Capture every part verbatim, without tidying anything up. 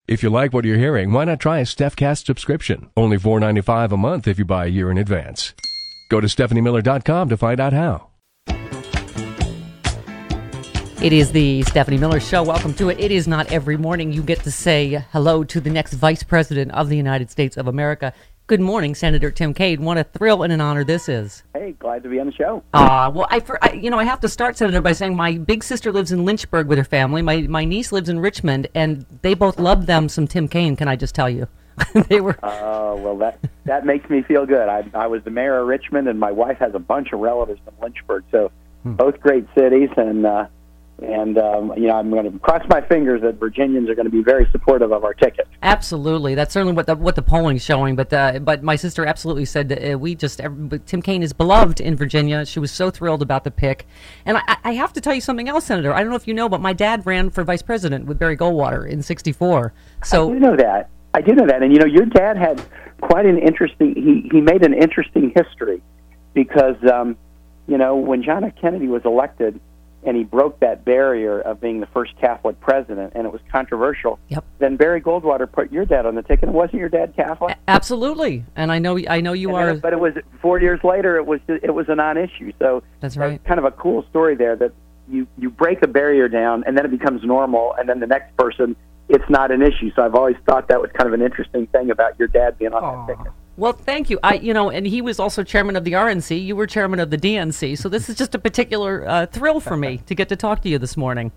If you like what you're hearing, why not try a StephCast subscription? Only four dollars and ninety-five cents a month if you buy a year in advance. Go to Stephanie Miller dot com to find out how. It is the Stephanie Miller Show. Welcome to it. It is not every morning you get to say hello to the next Vice President of the United States of America. Good morning, Senator Tim Kaine. What a thrill and an honor this is. Hey, glad to be on the show. Ah, uh, well, I, for, I, you know, I have to start, Senator, by saying my big sister lives in Lynchburg with her family. My my niece lives in Richmond, and they both love them some Tim Kaine. Can I just tell you? They were. Oh, uh, well, that that makes me feel good. I I was the mayor of Richmond, and my wife has a bunch of relatives in Lynchburg, so hmm. both great cities, and. Uh, And, um, you know, I'm going to cross my fingers that Virginians are going to be very supportive of our ticket. Absolutely. That's certainly what the what the polling's showing. But uh, but my sister absolutely said that uh, we just, every, Tim Kaine is beloved in Virginia. She was so thrilled about the pick. And I, I have to tell you something else, Senator. I don't know if you know, but my dad ran for vice president with Barry Goldwater in sixty-four. So I do know that. I do know that. And, you know, your dad had quite an interesting, he, he made an interesting history because, um, you know, when John F. Kennedy was elected, and he broke that barrier of being the first Catholic president, and it was controversial. Yep. Then Barry Goldwater put your dad on the ticket. Wasn't your dad Catholic? A- absolutely, and I know I know you and are. Then, but it was four years later. It was it was a non-issue. So that's right. That's kind of a cool story there. That you you break a barrier down, and then it becomes normal, and then the next person, it's not an issue. So I've always thought that was kind of an interesting thing about your dad being on Aww. that ticket. Well, thank you. I, you know, and he was also chairman of the R N C. You were chairman of the D N C. So this is just a particular uh, thrill for me to get to talk to you this morning.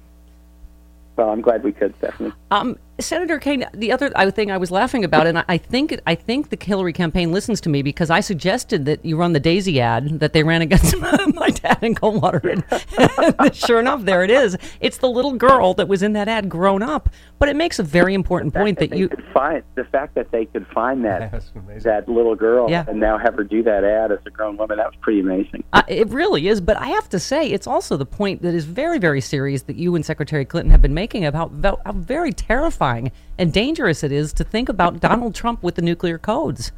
Well, I'm glad we could, Stephanie. Um, Senator Kaine, the other thing I was laughing about, and I think I think the Hillary campaign listens to me because I suggested that you run the Daisy ad that they ran against my dad in Goldwater. And sure enough, there it is. It's the little girl that was in that ad grown up. But it makes a very important point that, that you could find the fact that they could find that that little girl yeah. and now have her do that ad as a grown woman. That was pretty amazing. Uh, it really is. But I have to say, it's also the point that is very, very serious that you and Secretary Clinton have been making about how, how very terrifying and dangerous it is to think about Donald Trump with the nuclear codes.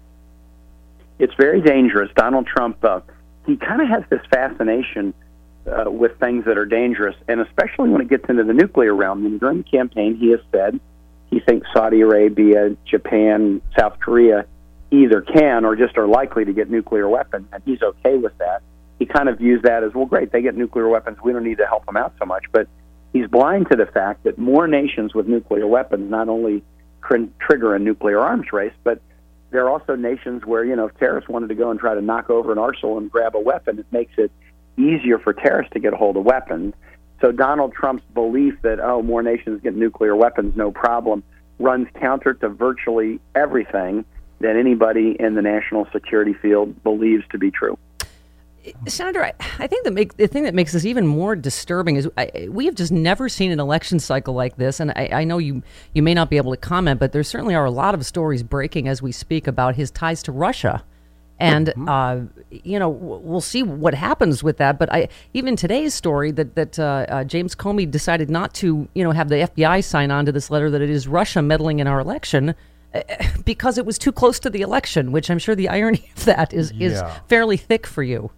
It's very dangerous. Donald Trump, uh, he kind of has this fascination uh, with things that are dangerous, and especially when it gets into the nuclear realm. And during the campaign, he has said he thinks Saudi Arabia, Japan, South Korea either can or just are likely to get nuclear weapons, and he's okay with that. He kind of views that as, well, great, they get nuclear weapons. We don't need to help them out so much. But he's blind to the fact that more nations with nuclear weapons not only tr- trigger a nuclear arms race, but there are also nations where, you know, if terrorists wanted to go and try to knock over an arsenal and grab a weapon, it makes it easier for terrorists to get a hold of weapons. So Donald Trump's belief that, oh, more nations get nuclear weapons, no problem, runs counter to virtually everything that anybody in the national security field believes to be true. Senator, I, I think the, make, the thing that makes this even more disturbing is I, we have just never seen an election cycle like this. And I, I know you, you may not be able to comment, but there certainly are a lot of stories breaking as we speak about his ties to Russia. And, mm-hmm. uh, you know, we'll see what happens with that. But I, even today's story that, that uh, uh, James Comey decided not to, you know, have the F B I sign on to this letter that it is Russia meddling in our election uh, because it was too close to the election, which I'm sure the irony of that is, yeah. is fairly thick for you.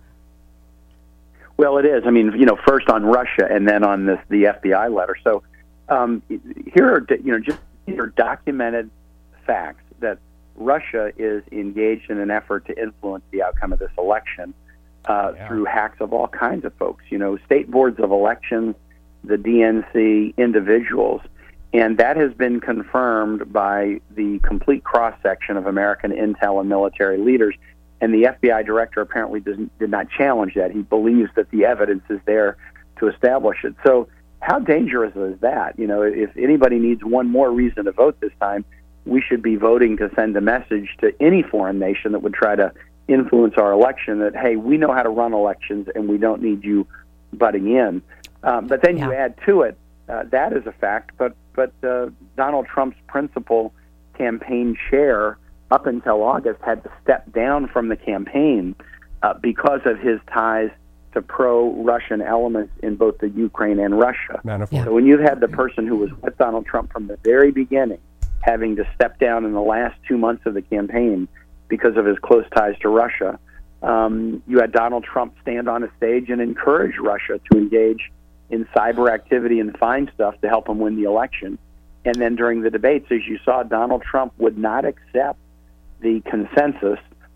Well, it is. I mean, you know, first on Russia and then on this the F B I letter. So um, here are, you know, just these are documented facts that Russia is engaged in an effort to influence the outcome of this election uh, yeah. through hacks of all kinds of folks, you know, state boards of elections, the D N C, individuals. And that has been confirmed by the complete cross-section of American intel and military leaders. And the F B I director apparently doesn't, did not challenge that. He believes that the evidence is there to establish it. So how dangerous is that? You know, if anybody needs one more reason to vote this time, we should be voting to send a message to any foreign nation that would try to influence our election that, hey, we know how to run elections and we don't need you butting in. Um, but then yeah. you add to it, uh, that is a fact, but, but uh, Donald Trump's principal campaign chair up until August had to step down from the campaign uh, because of his ties to pro-Russian elements in both the Ukraine and Russia. Manafort. So when you've had the person who was with Donald Trump from the very beginning having to step down in the last two months of the campaign because of his close ties to Russia, um, you had Donald Trump stand on a stage and encourage Russia to engage in cyber activity and find stuff to help him win the election. And then during the debates, as you saw, Donald Trump would not accept the consensus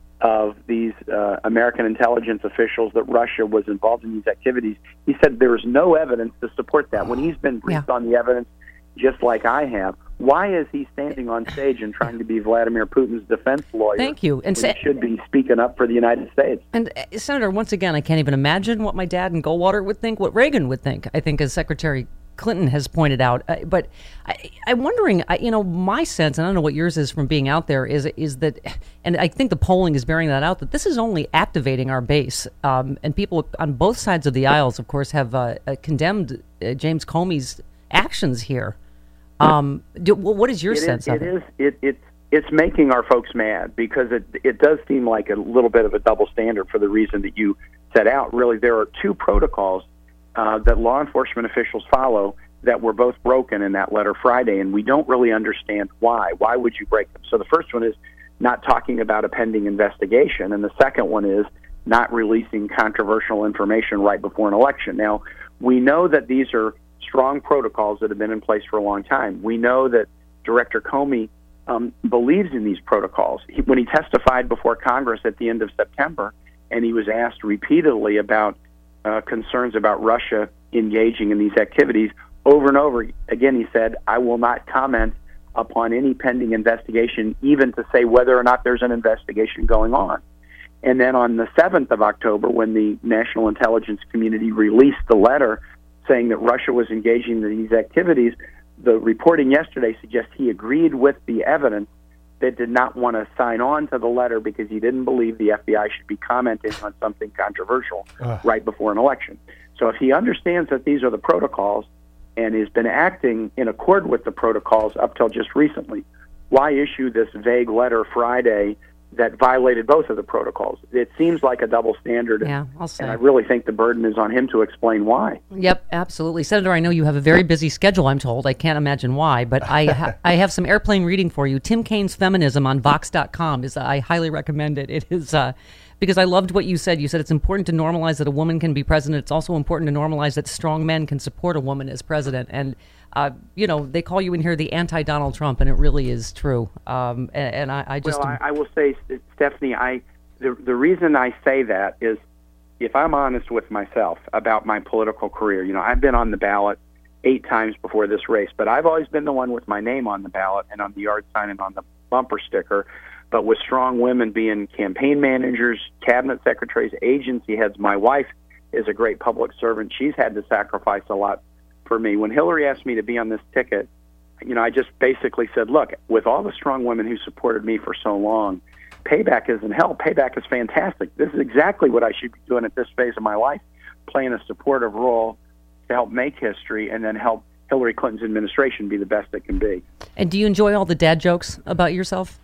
of these uh, American intelligence officials that Russia was involved in these activities. He said there is no evidence to support that. When he's been briefed Yeah. on the evidence, just like I have, why is he standing on stage and trying to be Vladimir Putin's defense lawyer? Thank you. And And sa- he should be speaking up for the United States. And uh, Senator, once again, I can't even imagine what my dad in Goldwater would think, what Reagan would think. I think, as Secretary Clinton has pointed out. Uh, but I, I'm wondering, I, you know, my sense, and I don't know what yours is from being out there, is is that, and I think the polling is bearing that out, that this is only activating our base. Um, and people on both sides of the aisles, of course, have uh, uh, condemned uh, James Comey's actions here. Um, do, what is your It sense is, of it? it? Is, it, it's it's making our folks mad because it it does seem like a little bit of a double standard for the reason that you set out. Really, there are two protocols uh, that law enforcement officials follow that were both broken in that letter Friday, and we don't really understand why. Why would you break them? So the first one is not talking about a pending investigation, and the second one is not releasing controversial information right before an election. Now, we know that these are strong protocols that have been in place for a long time. We know that Director Comey um, believes in these protocols. He, when he testified before Congress at the end of September, and he was asked repeatedly about uh, concerns about Russia engaging in these activities, over and over again he said, I will not comment upon any pending investigation, even to say whether or not there's an investigation going on. And then on the seventh of October, when the national intelligence community released the letter saying that Russia was engaging in these activities, the reporting yesterday suggests he agreed with the evidence that did not want to sign on to the letter because he didn't believe the F B I should be commenting on something controversial Ugh. right before an election. So if he understands that these are the protocols and has been acting in accord with the protocols up till just recently, why issue this vague letter Friday that violated both of the protocols? It seems like a double standard, Yeah, I'll say. and I really think the burden is on him to explain why. Yep, absolutely. Senator, I know you have a very busy schedule, I'm told. I can't imagine why, but I ha- I have some airplane reading for you. Tim Kaine's Feminism on Vox dot com. Is I highly recommend it. It is, uh, because I loved what you said. You said it's important to normalize that a woman can be president. It's also important to normalize that strong men can support a woman as president. And, uh, you know, they call you in here the anti-Donald Trump, and it really is true. Um, and, and I, I just... Well, I, I will say, Stephanie, I the the reason I say that is, if I'm honest with myself about my political career, you know, I've been on the ballot eight times before this race, but I've always been the one with my name on the ballot and on the yard sign and on the bumper sticker. But with strong women being campaign managers, cabinet secretaries, agency heads, my wife is a great public servant. She's had to sacrifice a lot for me. When Hillary asked me to be on this ticket, you know, I just basically said, look, with all the strong women who supported me for so long, payback isn't hell. Payback is fantastic. This is exactly what I should be doing at this phase of my life, playing a supportive role to help make history and then help Hillary Clinton's administration be the best it can be. And do you enjoy all the dad jokes about yourself?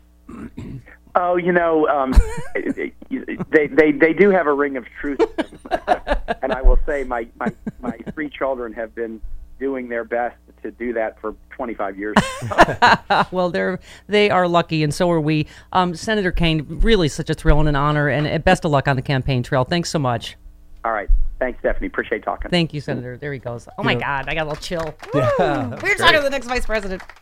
Oh, you know, um, they, they they do have a ring of truth, and I will say my, my, my three children have been doing their best to do that for twenty-five years. Well, they're they are lucky, and so are we. Um, Senator Kaine, really such a thrill and an honor, and best of luck on the campaign trail. Thanks so much. All right. Thanks, Stephanie. Appreciate talking. Thank you, Senator. There he goes. Oh, my God. I got a little chill. Yeah, Woo! We're talking to the next vice president.